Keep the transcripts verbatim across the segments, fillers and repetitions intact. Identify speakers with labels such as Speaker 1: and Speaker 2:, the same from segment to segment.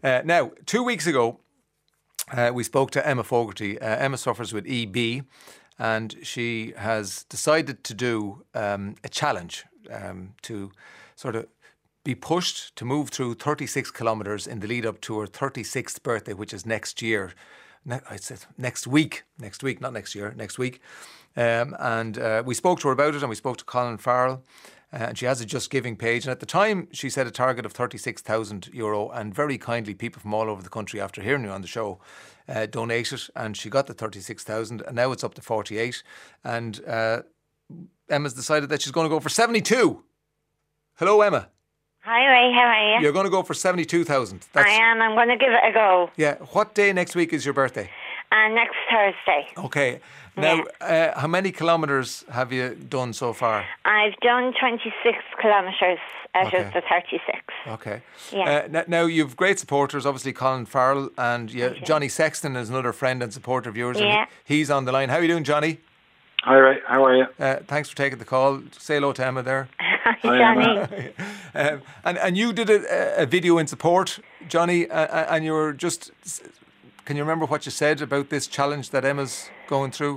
Speaker 1: Uh, now, two weeks ago, uh, we spoke to Emma Fogarty. Uh, Emma suffers with E B, and she has decided to do um, a challenge um, to sort of be pushed to move through thirty-six kilometres in the lead up to her thirty-sixth birthday, which is next year. Ne- I said next week, next week, not next year, next week. Um, and uh, we spoke to her about it, and we spoke to Colin Farrell. Uh, and she has a Just Giving page. And at the time, she set a target of thirty-six thousand euro. And very kindly, people from all over the country, after hearing her on the show, uh, donated. And she got the thirty-six thousand. And now it's up to forty-eight. And uh, Emma's decided that she's going to go for seventy-two. Hello, Emma.
Speaker 2: Hi, Ray. How are you?
Speaker 1: You're going to go for seventy-two thousand.
Speaker 2: I am. I'm going to give it a go.
Speaker 1: Yeah. What day next week is your birthday?
Speaker 2: Uh, next Thursday.
Speaker 1: Okay. Now, yeah. uh, how many kilometres have you done so far?
Speaker 2: I've done twenty-six kilometres out
Speaker 1: okay.
Speaker 2: of the thirty-six.
Speaker 1: Okay.
Speaker 2: Yeah.
Speaker 1: Uh, now, you've great supporters, obviously Colin Farrell, and you, Johnny Sexton is another friend and supporter of yours.
Speaker 2: Yeah.
Speaker 1: And he, he's on the line. How are you doing, Johnny?
Speaker 3: Hi, Ray. How are you?
Speaker 1: Uh, thanks for taking the call. Say hello to Emma there.
Speaker 2: Hi, Johnny.
Speaker 1: um, and, and you did a, a video in support, Johnny, uh, and you were just... Can you remember what you said about this challenge that Emma's going through?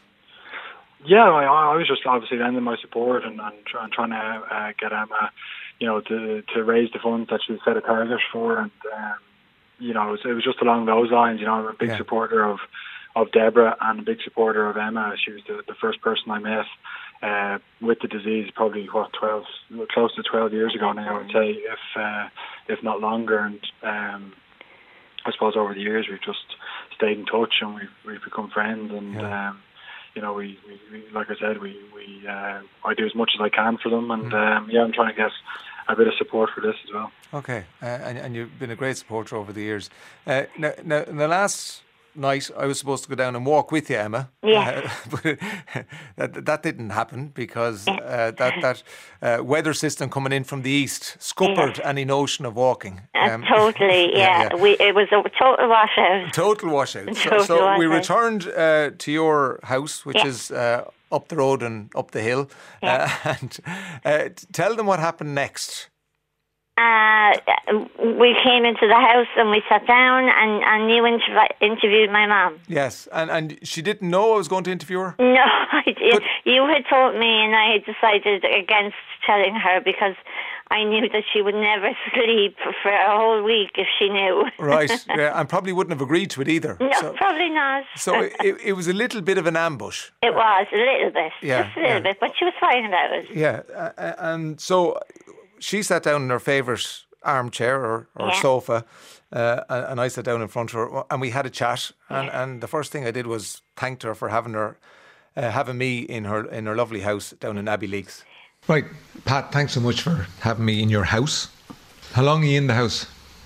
Speaker 3: Yeah, I, I was just obviously lending my support and, and, try, and trying to uh, get Emma, you know, to to raise the funds that she set a target for, and um, you know, it was, it was just along those lines. You know, I'm a big yeah. supporter of of Deborah and a big supporter of Emma. She was the, the first person I met uh, with the disease, probably what twelve, close to twelve years ago now. I would say, if uh, if not longer, and. Um, I suppose over the years we've just stayed in touch and we've we've become friends, and yeah. um, you know we, we, we like I said we we uh, I do as much as I can for them, and mm. um, yeah I'm trying to get a bit of support for this as well.
Speaker 1: Okay, uh, and and you've been a great supporter over the years. Uh, now, now in the last night I was supposed to go down and walk with you, Emma.
Speaker 2: Yeah.
Speaker 1: Uh, but that that didn't happen because uh, that that uh, weather system coming in from the east scuppered yeah. any notion of walking.
Speaker 2: Um, uh, totally, yeah. yeah, yeah. We it was a total washout.
Speaker 1: Total washout.
Speaker 2: Total
Speaker 1: so so
Speaker 2: washout.
Speaker 1: we returned uh, to your house, which
Speaker 2: yeah.
Speaker 1: is uh, up the road and up the hill.
Speaker 2: Yeah.
Speaker 1: Uh, and uh, tell them what happened next.
Speaker 2: Uh, we came into the house and we sat down, and, and you inter- interviewed my mum.
Speaker 1: Yes, and, and she didn't know I was going to interview her?
Speaker 2: No, I did. But you had told me, and I had decided against telling her because I knew that she would never sleep for a whole week if she knew.
Speaker 1: Right, yeah, and probably wouldn't have agreed to it either.
Speaker 2: No,
Speaker 1: so,
Speaker 2: probably not.
Speaker 1: So it, it was a little bit of an ambush.
Speaker 2: It was, a little bit,
Speaker 1: yeah,
Speaker 2: just a little
Speaker 1: yeah.
Speaker 2: bit, but she was fine about it.
Speaker 1: Yeah, uh, and so... She sat down in her favourite armchair or, or
Speaker 2: yeah.
Speaker 1: sofa, uh, and I sat down in front of her, and we had a chat. And,
Speaker 2: yeah.
Speaker 1: and the first thing I did was thanked her for having her, uh, having me in her in her lovely house down in Abbey Leaks.
Speaker 4: Right, Pat. Thanks so much for having me in your house. How long are you in the house?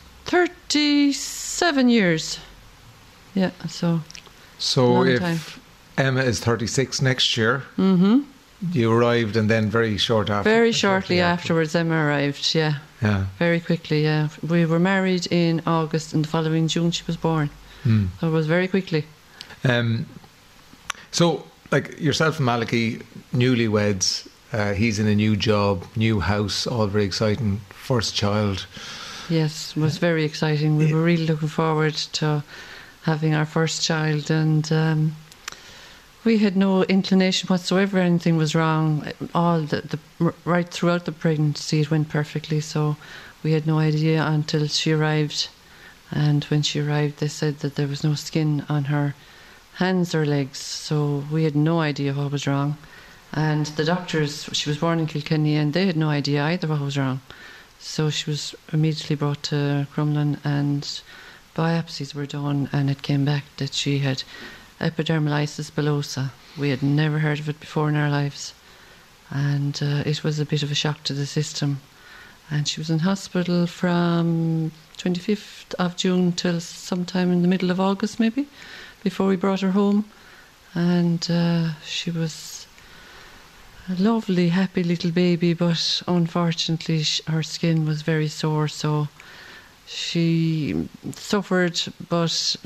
Speaker 5: Thirty-seven years. Yeah. So.
Speaker 4: So
Speaker 5: long
Speaker 4: if
Speaker 5: time.
Speaker 4: Emma is thirty-six next year.
Speaker 5: Mm-hmm.
Speaker 4: You arrived, and then very short after.
Speaker 5: Very shortly afterwards, Emma arrived. Yeah,
Speaker 4: yeah,
Speaker 5: very quickly. Yeah, we were married in August, and the following June she was born.
Speaker 4: Mm.
Speaker 5: So it was very quickly.
Speaker 4: Um, so like yourself and Malachy, newlyweds. Uh, he's in a new job, new house, all very exciting. First child.
Speaker 5: Yes, it was very exciting. We were really looking forward to having our first child, and. Um, We had no inclination whatsoever anything was wrong. All the, the right throughout the pregnancy it went perfectly, so we had no idea until she arrived. And when she arrived, they said that there was no skin on her hands or legs, so we had no idea what was wrong. And the doctors, she was born in Kilkenny, and they had no idea either what was wrong. So she was immediately brought to Crumlin, and biopsies were done, and it came back that she had epidermolysis bullosa. We had never heard of it before in our lives, and uh, it was a bit of a shock to the system. And she was in hospital from twenty-fifth of June till sometime in the middle of August maybe, before we brought her home. And uh, she was a lovely, happy little baby, but unfortunately sh- her skin was very sore, so she suffered, but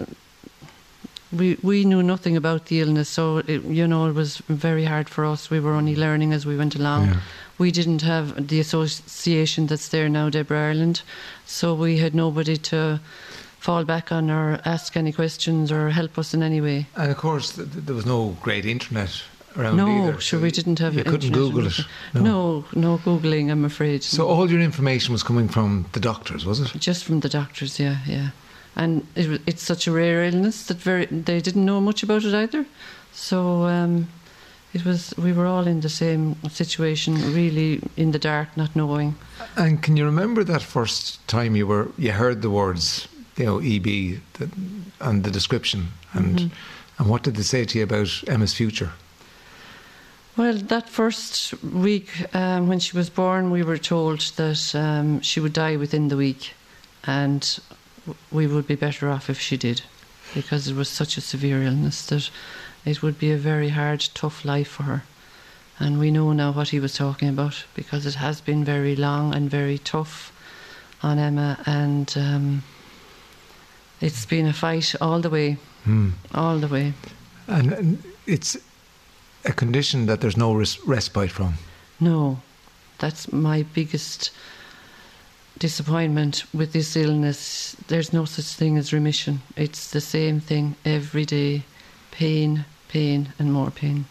Speaker 5: We we knew nothing about the illness, so it, you know, it was very hard for us. We were only learning as we went along.
Speaker 4: Yeah.
Speaker 5: we didn't have the association that's there now, Deborah Ireland, so we had nobody to fall back on or ask any questions or help us in any way.
Speaker 4: And of course, th- th- there was no great internet around
Speaker 5: no,
Speaker 4: either.
Speaker 5: No, sure,
Speaker 4: so
Speaker 5: we didn't have
Speaker 4: you
Speaker 5: internet.
Speaker 4: You couldn't Google it?
Speaker 5: No. no, no Googling, I'm afraid.
Speaker 4: So all your information was coming from the doctors, was it?
Speaker 5: Just from the doctors, yeah, yeah. And it, it's such a rare illness that very they didn't know much about it either. So um, it was. We were all in the same situation, really in the dark, not knowing.
Speaker 4: And can you remember that first time you were you heard the words, you know, E B the, and the description, and mm-hmm. and what did they say to you about Emma's future?
Speaker 5: Well, that first week um, when she was born, we were told that um, she would die within the week, and we would be better off if she did, because it was such a severe illness that it would be a very hard, tough life for her. And we know now what he was talking about, because it has been very long and very tough on Emma, and um, it's been a fight all the way, mm. all the way.
Speaker 4: And, and it's a condition that there's no res- respite from.
Speaker 5: No, that's my biggest disappointment with this illness. There's no such thing as remission. It's the same thing every day. Pain, pain and more pain.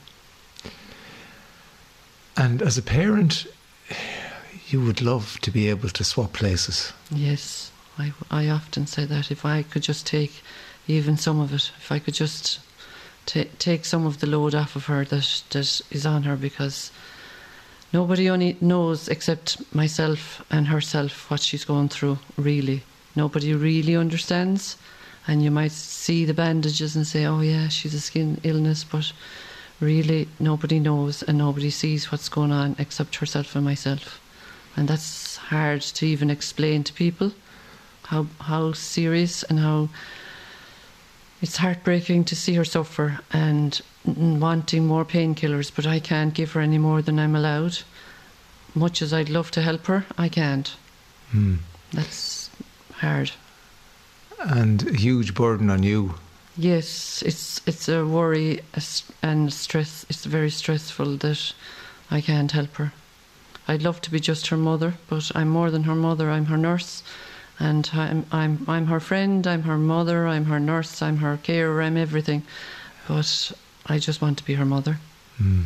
Speaker 4: And as a parent, you would love to be able to swap places.
Speaker 5: Yes, I, I often say that. If I could just take even some of it, if I could just t- take some of the load off of her that, that is on her, because nobody only knows except myself and herself what she's going through, really. Nobody really understands. And you might see the bandages and say, oh yeah, she's a skin illness, but really nobody knows and nobody sees what's going on except herself and myself. And that's hard to even explain to people, how how serious and how it's heartbreaking to see her suffer and wanting more painkillers, but I can't give her any more than I'm allowed. Much as I'd love to help her, I can't.
Speaker 4: Hmm.
Speaker 5: That's hard.
Speaker 4: And a huge burden on you.
Speaker 5: Yes, it's it's a worry and stress. It's very stressful that I can't help her. I'd love to be just her mother, but I'm more than her mother. I'm her nurse, and I'm I'm I'm her friend. I'm her mother. I'm her nurse. I'm her carer. I'm everything, but I just want to be her mother.
Speaker 4: Mm.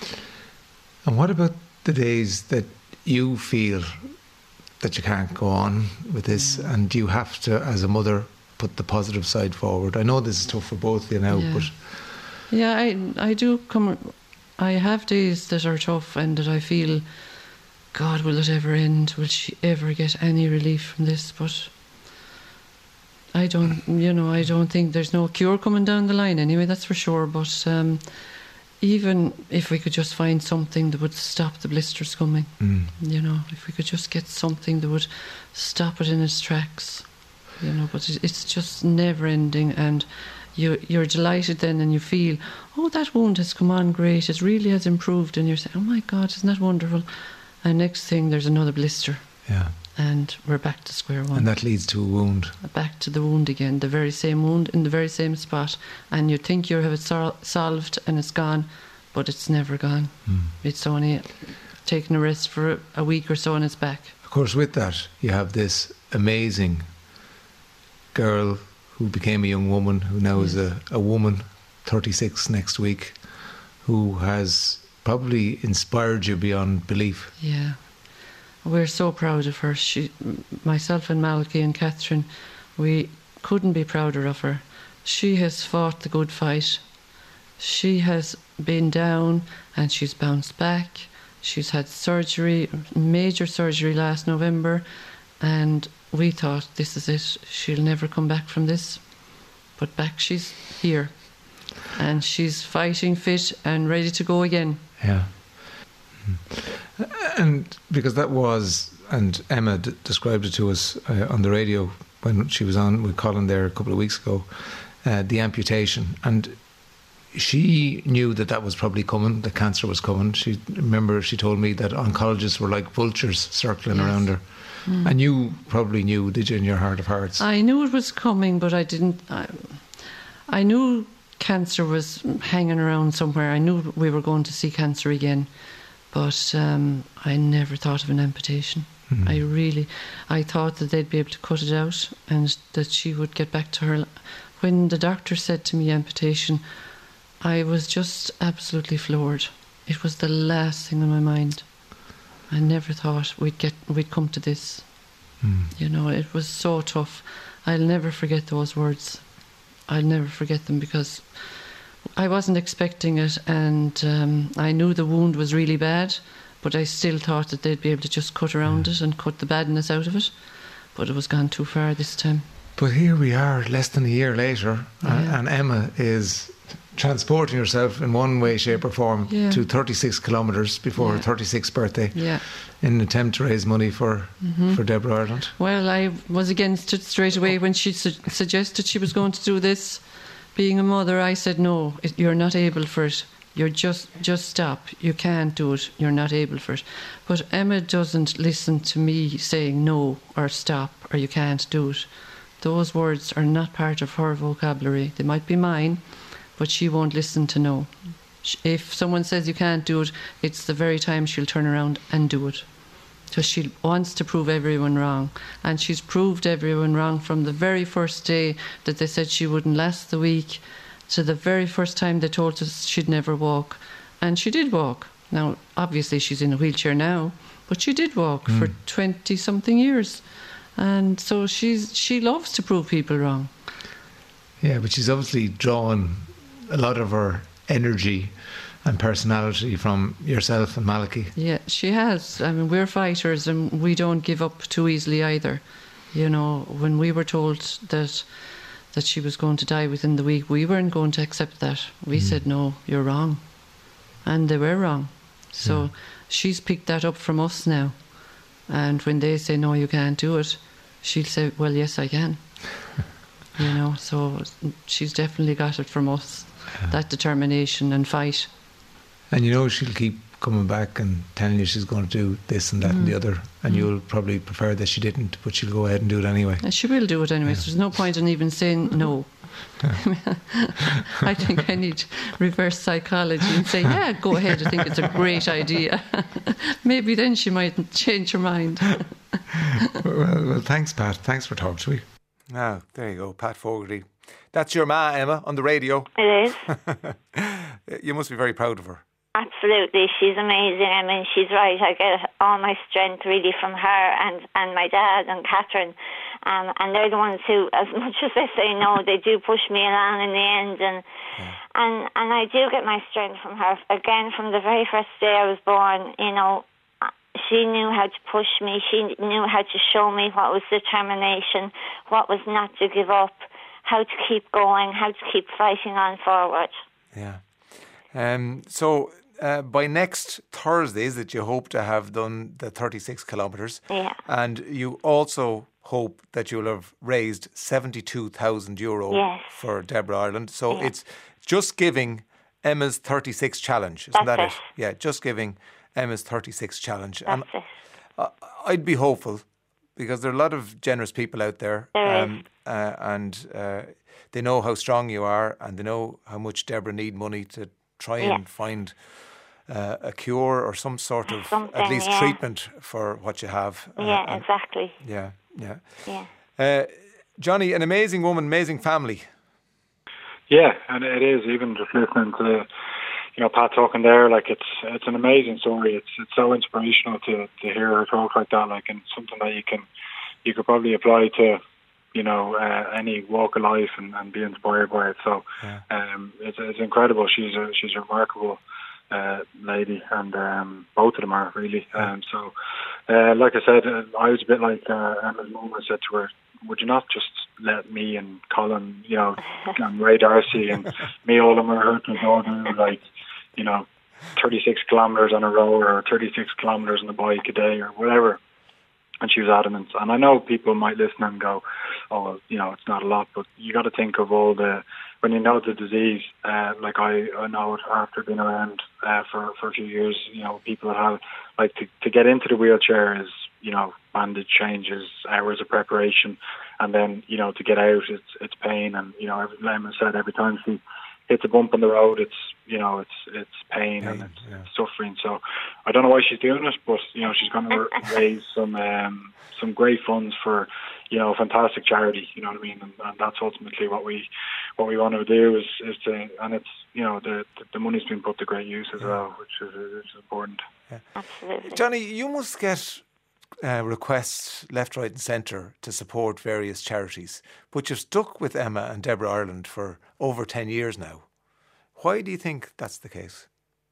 Speaker 4: And what about the days that you feel that you can't go on with this, mm. and you have to, as a mother, put the positive side forward? I know this is tough for both of you now,
Speaker 5: yeah.
Speaker 4: but
Speaker 5: yeah, I I do come. I have days that are tough and that I feel, God, will it ever end? Will she ever get any relief from this? But I don't, you know, I don't think there's no cure coming down the line anyway, that's for sure. But um, even if we could just find something that would stop the blisters coming, mm. you know, if we could just get something that would stop it in its tracks, you know, but it's just never ending. And you, you're delighted then and you feel, oh, that wound has come on great, it really has improved. And you're saying, oh my God, isn't that wonderful? And next thing, there's another blister.
Speaker 4: Yeah.
Speaker 5: And we're back to square one.
Speaker 4: And that leads to a wound.
Speaker 5: Back to the wound again, the very same wound in the very same spot. And you think you have it sol- solved and it's gone, but it's never gone. Mm. It's only taken a rest for a week or so and it's back.
Speaker 4: Of course, with that, you have this amazing girl who became a young woman, who now yes. is a, a woman, thirty-six next week, who has probably inspired you beyond belief.
Speaker 5: Yeah. We're so proud of her. She, myself and Malky and Catherine, we couldn't be prouder of her. She has fought the good fight. She has been down and she's bounced back. She's had surgery, major surgery last November, and we thought, this is it. She'll never come back from this. But back she's here. And she's fighting fit and ready to go again.
Speaker 4: Yeah. And because that was, and Emma d- described it to us uh, on the radio when she was on with Colin there a couple of weeks ago, uh, the amputation. And she knew that that was probably coming, that cancer was coming. She remember she told me that oncologists were like vultures circling yes. around her. Mm. And you probably knew, did you, in your heart of hearts?
Speaker 5: I knew it was coming, but I didn't. I, I knew cancer was hanging around somewhere. I knew we were going to see cancer again. But um, I never thought of an amputation. Mm. I really, I thought that they'd be able to cut it out and that she would get back to her. When the doctor said to me amputation, I was just absolutely floored. It was the last thing on my mind. I never thought we'd get we'd come to this. Mm. You know, it was so tough. I'll never forget those words. I'll never forget them because I wasn't expecting it, and um, I knew the wound was really bad, but I still thought that they'd be able to just cut around it and cut the badness out of it. But it was gone too far this time.
Speaker 4: But here we are, less than a year later, yeah. and Emma is transporting herself in one way, shape or form yeah. to thirty-six kilometres before yeah. her thirty-sixth birthday
Speaker 5: yeah.
Speaker 4: in an attempt to raise money for, mm-hmm. for Deborah Ireland.
Speaker 5: Well, I was against it straight away when she su- suggested she was going to do this. Being a mother, I said, no, it, you're not able for it. You're just, just stop. You can't do it. You're not able for it. But Emma doesn't listen to me saying no or stop or you can't do it. Those words are not part of her vocabulary. They might be mine, but she won't listen to no. If someone says you can't do it, it's the very time she'll turn around and do it. So she wants to prove everyone wrong. And she's proved everyone wrong from the very first day that they said she wouldn't last the week to the very first time they told us she'd never walk. And she did walk. Now, obviously she's in a wheelchair now, but she did walk mm. for twenty-something years. And so she's she loves to prove people wrong.
Speaker 4: Yeah, but she's obviously drawn a lot of her energy and personality from yourself and Malachy.
Speaker 5: Yeah, she has. I mean, we're fighters and we don't give up too easily either. You know, when we were told that that she was going to die within the week, we weren't going to accept that. We mm. said, no, you're wrong. And they were wrong. So yeah. she's picked that up from us now. And when they say, no, you can't do it, she'll say, well, yes, I can. You know, so she's definitely got it from us, yeah. that determination and fight.
Speaker 4: And you know she'll keep coming back and telling you she's going to do this and that mm. and the other, and mm. you'll probably prefer that she didn't, but she'll go ahead and do it anyway.
Speaker 5: And she will do it anyway, yeah. so there's no point in even saying no. Yeah. I think I need reverse psychology and say, yeah, go ahead, I think it's a great idea. Maybe then she might change her mind.
Speaker 4: well, well, thanks, Pat. Thanks for talking to me.
Speaker 1: Ah, there you go, Pat Fogarty. That's your ma, Emma, on the radio.
Speaker 2: It is.
Speaker 1: You must be very proud of her.
Speaker 2: Absolutely, she's amazing. I mean, she's right. I get all my strength really from her and, and my dad and Catherine. Um, and they're the ones who, as much as they say no, they do push me along in the end. And yeah. and and I do get my strength from her. Again, from the very first day I was born, you know, she knew how to push me. She knew how to show me what was determination, what was not to give up, how to keep going, how to keep fighting on forward.
Speaker 1: Yeah. Um. So uh, by next Thursday, is it you hope to have done the thirty-six kilometres?
Speaker 2: Yeah.
Speaker 1: And you also hope that you'll have raised seventy-two thousand euro
Speaker 2: yes.
Speaker 1: for Deborah Ireland. So
Speaker 2: yeah.
Speaker 1: it's Just Giving Emma's thirty-six challenge, isn't
Speaker 2: That's
Speaker 1: that
Speaker 2: it?
Speaker 1: it? Yeah, Just Giving Emma's thirty-six challenge.
Speaker 2: That's
Speaker 1: and
Speaker 2: it.
Speaker 1: I'd be hopeful because there are a lot of generous people out there.
Speaker 2: There
Speaker 1: um,
Speaker 2: is.
Speaker 1: Uh, and uh, they know how strong you are and they know how much Deborah need money to try
Speaker 2: yeah.
Speaker 1: and find uh, a cure or some sort of
Speaker 2: Something,
Speaker 1: at least
Speaker 2: yeah.
Speaker 1: treatment for what you have.
Speaker 2: Yeah,
Speaker 1: uh,
Speaker 2: exactly.
Speaker 1: Yeah, yeah.
Speaker 2: Yeah.
Speaker 1: Uh, Johnny, an amazing woman, amazing family.
Speaker 3: Yeah, and it is. Even just listening to, you know, Pat talking there, like it's it's an amazing story. It's it's so inspirational to, to hear her talk like that, like, and something that you can you could probably apply to, you know, uh, any walk of life and, and be inspired by it. So
Speaker 1: yeah.
Speaker 3: um, it's it's incredible. She's a she's a remarkable uh, lady, and um, both of them are really. Um, so, uh, like I said, uh, I was a bit like uh, Emma's mum. I said to her, would you not just let me and Colin, you know, and Ray Darcy and me, all of them are hurt and like, you know, thirty-six kilometres on a row or thirty-six kilometres on a bike a day or whatever. And she was adamant. And I know people might listen and go, oh, well, you know, it's not a lot, but you got to think of all the, when you know the disease, uh, like I, I know it after being around uh, for, for a few years, you know, people that have, like to, to get into the wheelchair is, you know, bandage changes, hours of preparation, and then, you know, to get out, it's it's pain. And, you know, every, like I said, every time she hits a bump on the road, it's you know it's it's pain, pain and it's, yeah. it's suffering. So I don't know why she's doing it, but you know she's going to raise some um, some great funds for you know fantastic charity. You know what I mean, and, and that's ultimately what we what we want to do is is to and it's you know the the money's been put to great use as yeah. well, which is, which is important.
Speaker 1: Yeah. Absolutely, Johnny, you must get Uh, requests left, right and centre to support various charities, but you've stuck with Emma and Deborah Ireland for over ten years now. Why do you think that's the case?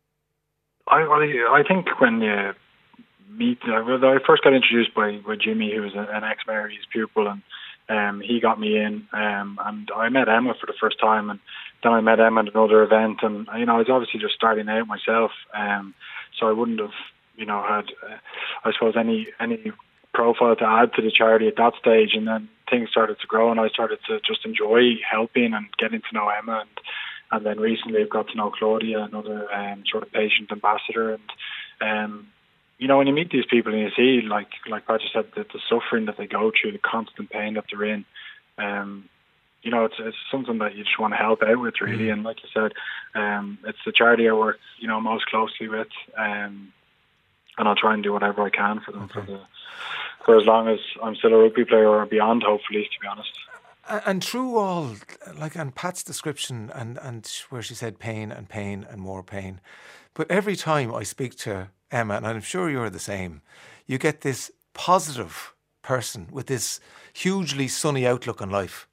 Speaker 3: I I, I think when you meet, I first got introduced by, by Jimmy, who was an ex-Mary's pupil, and um, he got me in, um, and I met Emma for the first time, and then I met Emma at another event, and you know I was obviously just starting out myself, um, so I wouldn't have you know, had, uh, I suppose, any any profile to add to the charity at that stage. And then things started to grow and I started to just enjoy helping and getting to know Emma. And, and then recently I've got to know Claudia, another um, sort of patient ambassador. And, um, you know, when you meet these people and you see, like like Patrick said, the, the suffering that they go through, the constant pain that they're in, um, you know, it's it's something that you just want to help out with, really. Mm-hmm. And like you said, um, it's the charity I work, you know, most closely with. Um, And I'll try and do whatever I can for them okay. for the for as long as I'm still a rugby player or beyond, hopefully, to be honest.
Speaker 1: And through all, like, and Pat's description, and, and where she said pain and pain and more pain, but every time I speak to Emma, and I'm sure you're the same, you get this positive person with this hugely sunny outlook on life,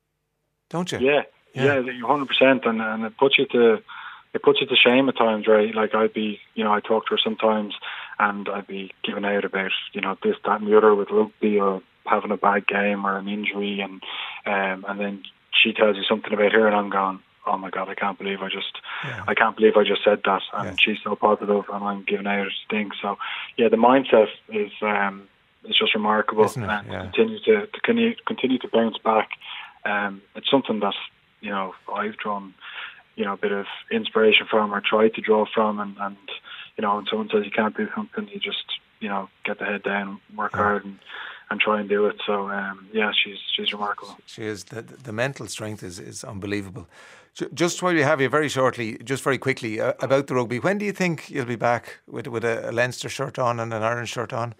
Speaker 1: don't you?
Speaker 3: Yeah, yeah, yeah one hundred percent, and and it puts you to. It puts you to shame at times, right? Like I'd be, you know, I talk to her sometimes and I'd be giving out about, you know, this, that and the other with rugby or having a bad game or an injury, and um, and then she tells you something about her and I'm going, oh my God, I can't believe I just, yeah. I can't believe I just said that, and yeah. she's so positive and I'm giving out things. So yeah, the mindset is um, is just remarkable, and yeah. continue to, to continue, continue to bounce back. Um, it's something that, you know, I've drawn you know, a bit of inspiration from or try to draw from, and, and you know, when someone says you can't do something, you just, you know, get the head down, work yeah. hard and, and try and do it. So, um, yeah, she's she's remarkable.
Speaker 1: She is. The, the mental strength is, is unbelievable. Just while we have you, very shortly, just very quickly, uh, about the rugby, when do you think you'll be back with, with a, a Leinster shirt on and an Ireland shirt on?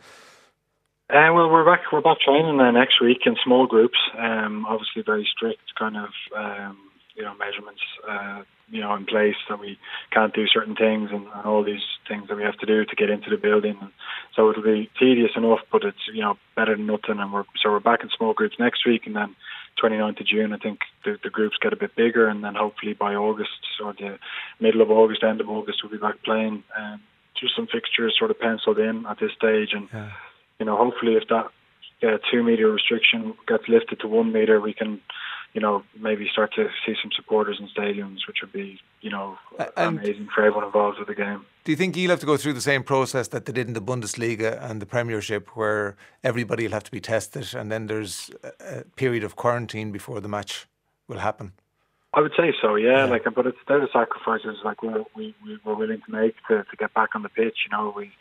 Speaker 3: Uh, well, we're back. We're back training uh, next week in small groups. Um, obviously, very strict kind of um, you know measurements, uh, you know, in place that we can't do certain things and, and all these things that we have to do to get into the building. And so it'll be tedious enough, but it's you know better than nothing. And we're so we're back in small groups next week, and then twenty-ninth of June, I think the, the groups get a bit bigger, and then hopefully by August or the middle of August, end of August, we'll be back playing. Um, just some fixtures sort of penciled in at this stage, and. Yeah. You know, hopefully if that uh, two metre restriction gets lifted to one metre, we can, you know, maybe start to see some supporters in stadiums, which would be, you know, and amazing for everyone involved with the game.
Speaker 1: Do you think you'll have to go through the same process that they did in the Bundesliga and the Premiership, where everybody will have to be tested and then there's a period of quarantine before the match will happen?
Speaker 3: I would say so, yeah. yeah. Like, but it's there the sacrifices like we're, we we we're willing to make to, to get back on the pitch. You know, we.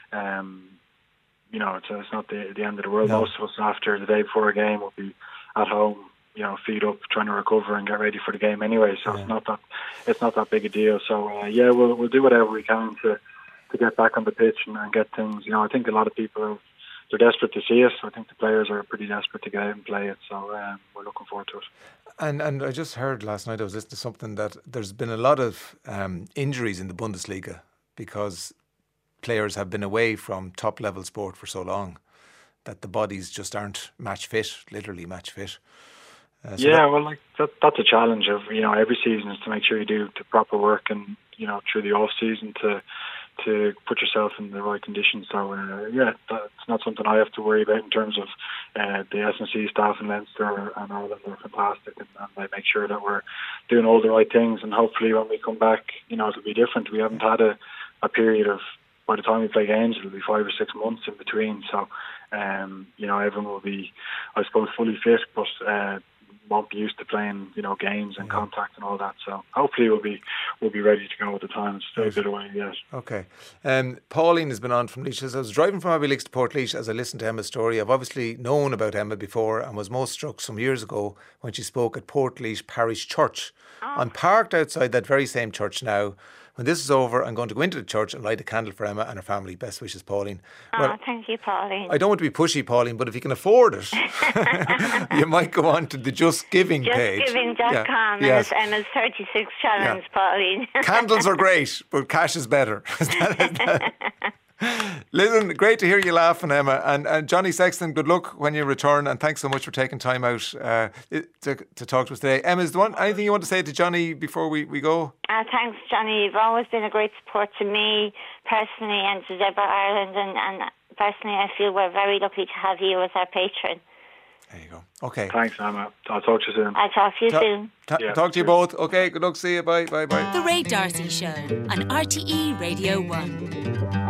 Speaker 3: Um, You know, it's, it's not the, the end of the world. No. Most of us, after the day before a game, will be at home, you know, feet up, trying to recover and get ready for the game anyway. So yeah. it's not that it's not that big a deal. So uh, yeah, we'll we'll do whatever we can to to get back on the pitch and, and get things. You know, I think a lot of people are they're desperate to see us. I think the players are pretty desperate to get out and play it. So um, we're looking forward to it.
Speaker 1: And and I just heard last night, I was listening to something that there's been a lot of um, injuries in the Bundesliga because players have been away from top level sport for so long that the bodies just aren't match fit, literally match fit. Uh, so
Speaker 3: yeah, that, well, like that, that's a challenge of you know every season is to make sure you do the proper work and you know through the off season to to put yourself in the right conditions. So uh, yeah, that's not something I have to worry about in terms of uh, the S N C staff in Leinster and Ireland are fantastic, and, and they make sure that we're doing all the right things. And hopefully, when we come back, you know, it'll be different. We haven't had a, a period of by the time we play games, it'll be five or six months in between. So, um, you know, everyone will be, I suppose, fully fit, but uh, won't be used to playing, you know, games and contact and all that. So hopefully we'll be would be ready to go at the time. It's still a bit away yet.
Speaker 1: Okay. Um, Pauline has been on from Laois. As I was driving from Abbeyleix to Portlaoise as I listened to Emma's story. I've obviously known about Emma before and was most struck some years ago when she spoke at Portlaoise Parish Church. Oh. I'm parked outside that very same church now. When this is over, I'm going to go into the church and light a candle for Emma and her family. Best wishes, Pauline.
Speaker 2: Oh, well, thank you, Pauline.
Speaker 1: I don't want to be pushy, Pauline, but if you can afford it, you might go on to the Just Giving
Speaker 2: Just
Speaker 1: page.
Speaker 2: just giving dot com
Speaker 1: yeah. yes.
Speaker 2: and Emma's thirty-six challenge, yeah. Pauline.
Speaker 1: Candles are great, but cash is better. Is that, is that? Listen, great to hear you laughing, Emma. And, and Johnny Sexton, good luck when you return. And thanks so much for taking time out uh, to, to talk to us today. Emma, is there one, anything you want to say to Johnny before we, we go?
Speaker 2: Uh, thanks, Johnny. You've always been a great support to me personally and to Deborah Ireland. And, and personally, I feel we're very lucky to have you as our patron.
Speaker 1: There you go. Okay.
Speaker 3: Thanks, Emma. I'll talk to you soon.
Speaker 2: I'll talk to you
Speaker 1: Ta-
Speaker 2: soon.
Speaker 1: Ta-
Speaker 3: yeah,
Speaker 1: talk to you both. Okay, good luck. See you. Bye, bye, bye.
Speaker 6: The Ray D'Arcy Show on R T E Radio one.